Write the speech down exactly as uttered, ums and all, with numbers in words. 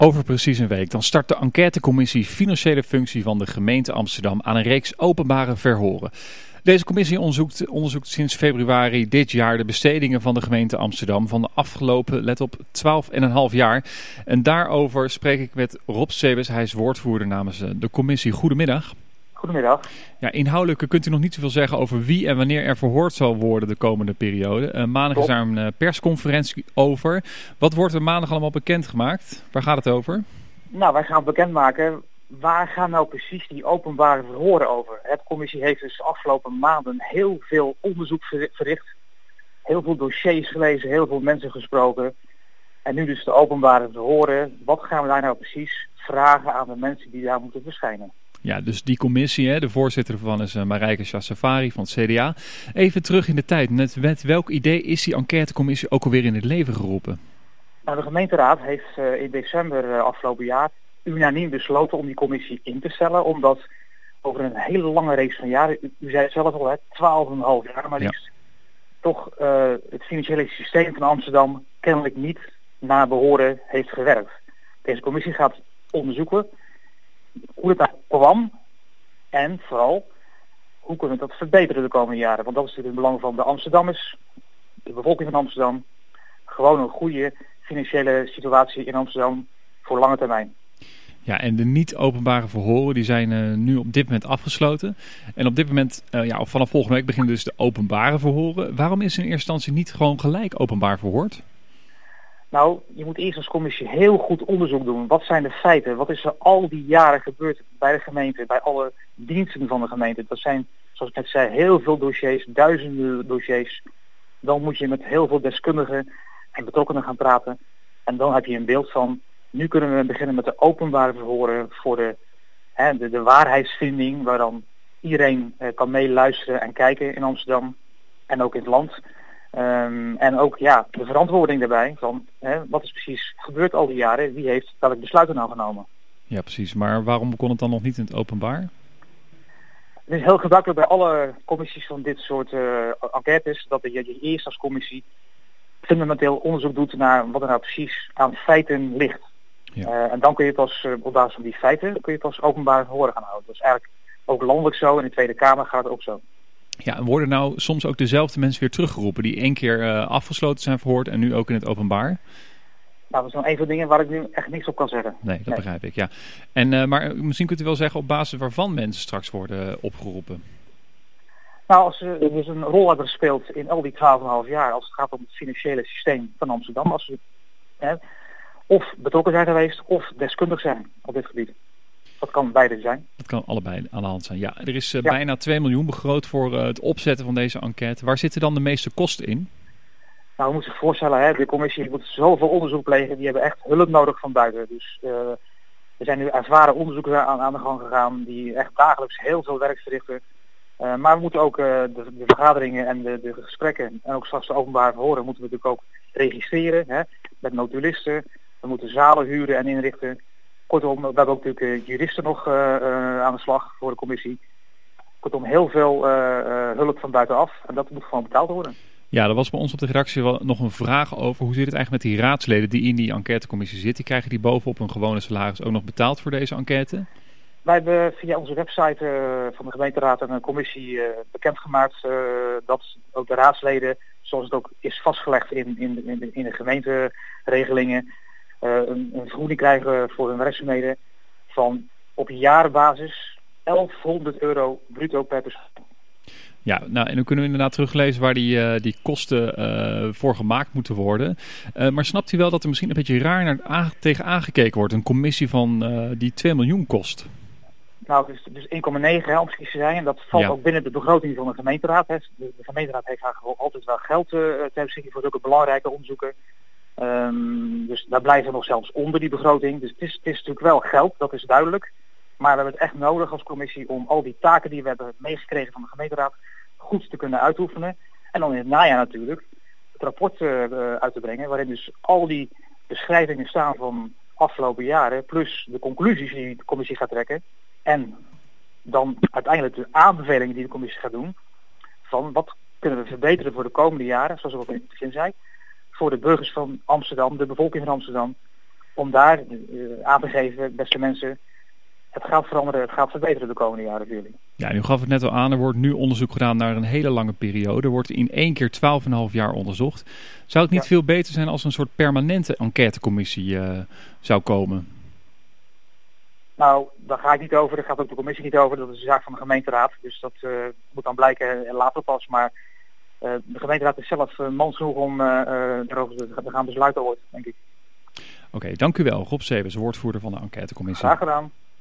Over precies een week dan start de enquêtecommissie Financiële Functie van de gemeente Amsterdam aan een reeks openbare verhoren. Deze commissie onderzoekt, onderzoekt sinds februari dit jaar de bestedingen van de gemeente Amsterdam van de afgelopen, let op, twaalf en een half jaar. En daarover spreek ik met Rob Sebes, hij is woordvoerder namens de commissie. Goedemiddag. Goedemiddag. Ja, inhoudelijk kunt u nog niet zoveel zeggen over wie en wanneer er verhoord zal worden de komende periode. Uh, maandag is daar een uh, persconferentie over. Wat wordt er maandag allemaal bekendgemaakt? Waar gaat het over? Nou, wij gaan bekendmaken waar gaan nou precies die openbare verhoren over. De commissie heeft dus de afgelopen maanden heel veel onderzoek verricht. Heel veel dossiers gelezen, heel veel mensen gesproken. En nu dus de openbare verhoren. Wat gaan we daar nou precies vragen aan de mensen die daar moeten verschijnen? Ja, dus die commissie, hè, de voorzitter ervan is uh, Marijke Shahsavari van het C D A. Even terug in de tijd. Met, met welk idee is die enquêtecommissie ook alweer in het leven geroepen? Nou, de gemeenteraad heeft uh, in december uh, afgelopen jaar unaniem besloten om die commissie in te stellen. Omdat over een hele lange reeks van jaren, u, u zei het zelf al, twaalf en een half jaar maar liefst, ja. toch uh, het financiële systeem van Amsterdam kennelijk niet naar behoren heeft gewerkt. Deze commissie gaat onderzoeken hoe het daar kwam en vooral hoe kunnen we dat verbeteren de komende jaren. Want dat is natuurlijk het belang van de Amsterdammers, de bevolking van Amsterdam. Gewoon een goede financiële situatie in Amsterdam voor lange termijn. Ja, en de niet-openbare verhoren die zijn uh, nu op dit moment afgesloten. En op dit moment, uh, ja, vanaf volgende week beginnen dus de openbare verhoren. Waarom is in eerste instantie niet gewoon gelijk openbaar verhoord? Nou, je moet eerst als commissie heel goed onderzoek doen. Wat zijn de feiten? Wat is er al die jaren gebeurd bij de gemeente, bij alle diensten van de gemeente? Dat zijn, zoals ik net zei, heel veel dossiers, duizenden dossiers. Dan moet je met heel veel deskundigen en betrokkenen gaan praten. En dan heb je een beeld van, nu kunnen we beginnen met de openbare verhoren voor de, hè, de, de waarheidsvinding, waar dan iedereen eh, kan meeluisteren en kijken in Amsterdam en ook in het land. Um, en ook ja, de verantwoording daarbij van hè, wat is precies gebeurd al die jaren, wie heeft welk besluiten nou genomen. Ja, precies. Maar waarom kon het dan nog niet in het openbaar? Het is heel gebruikelijk bij alle commissies van dit soort uh, enquêtes dat je, je eerst als commissie fundamenteel onderzoek doet naar wat er nou precies aan feiten ligt. Ja. Uh, en dan kun je pas uh, op basis van die feiten kun je pas openbaar verhoren gaan houden. Dat is eigenlijk ook landelijk zo, in de Tweede Kamer gaat het ook zo. Ja, en worden nou soms ook dezelfde mensen weer teruggeroepen die één keer uh, afgesloten zijn verhoord en nu ook in het openbaar? Nou, dat is dan een van de dingen waar ik nu echt niks op kan zeggen. Nee, dat nee. begrijp ik, ja. En, uh, maar misschien kunt u wel zeggen op basis waarvan mensen straks worden uh, opgeroepen. Nou, als ze dus een rol hebben gespeeld in al die twaalf en een half jaar, als het gaat om het financiële systeem van Amsterdam, als ze hè, of betrokken zijn geweest of deskundig zijn op dit gebied. Dat kan beide zijn. Dat kan allebei aan de hand zijn. Ja, er is uh, ja. bijna twee miljoen begroot voor uh, het opzetten van deze enquête. Waar zitten dan de meeste kosten in? Nou, we moeten zich voorstellen, hè, de commissie moet zoveel onderzoek plegen. Die hebben echt hulp nodig van buiten. Dus uh, er zijn nu ervaren onderzoekers aan, aan de gang gegaan die echt dagelijks heel veel werk verrichten. Uh, maar we moeten ook uh, de, de vergaderingen en de, de gesprekken en ook straks de openbare verhoren moeten we natuurlijk ook registreren, hè, met notulisten. We moeten zalen huren en inrichten. Kortom, we hebben ook natuurlijk uh, juristen nog uh, uh, aan de slag voor de commissie. Kortom, heel veel uh, uh, hulp van buitenaf en dat moet gewoon betaald worden. Ja, er was bij ons op de redactie wel nog een vraag over hoe zit het eigenlijk met die raadsleden die in die enquêtecommissie zitten. Die krijgen die bovenop een gewone salaris ook nog betaald voor deze enquête? Wij hebben via onze website uh, van de gemeenteraad en een commissie uh, bekendgemaakt uh, dat ook de raadsleden, zoals het ook is vastgelegd in, in, in, de, in de gemeenteregelingen, uh, een, een vergoeding krijgen voor hun werkzaamheden van op jaarbasis elfhonderd euro bruto per persoon. Ja, nou en dan kunnen we inderdaad teruglezen waar die, uh, die kosten uh, voor gemaakt moeten worden. Uh, maar snapt u wel dat er misschien een beetje raar naar aange- tegen aangekeken wordt? Een commissie van uh, die twee miljoen kost. Nou, dus, dus één komma negen om precies te zijn. En dat valt ja. ook binnen de begroting van de gemeenteraad. Hè. De, de gemeenteraad heeft eigenlijk altijd wel geld uh, ter beschikking voor zulke belangrijke onderzoeken. Um, dus daar blijven we nog zelfs onder die begroting. Dus het is, het is natuurlijk wel geld, dat is duidelijk. Maar we hebben het echt nodig als commissie om al die taken die we hebben meegekregen van de gemeenteraad goed te kunnen uitoefenen. En dan in het najaar natuurlijk het rapport uh, uit te brengen, waarin dus al die beschrijvingen staan van afgelopen jaren, plus de conclusies die de commissie gaat trekken. En dan uiteindelijk de aanbevelingen die de commissie gaat doen, van wat kunnen we verbeteren voor de komende jaren, zoals ik ook in het begin zei, voor de burgers van Amsterdam, de bevolking van Amsterdam. om daar uh, aan te geven, beste mensen, het gaat veranderen, het gaat verbeteren de komende jaren voor jullie. Ja, u gaf het net al aan, er wordt nu onderzoek gedaan naar een hele lange periode. Er wordt in één keer twaalf en een half jaar onderzocht. Zou het niet ja. veel beter zijn als een soort permanente enquêtecommissie uh, zou komen? Nou, daar ga ik niet over, daar gaat ook de commissie niet over. Dat is de zaak van de gemeenteraad, dus dat uh, moet dan blijken later pas. Maar uh, de gemeenteraad is zelf uh, mans genoeg om uh, uh, daarover te, te gaan besluiten ooit, denk ik. Oké, okay, dank u wel. Rob Sebes, woordvoerder van de enquêtecommissie. Graag gedaan.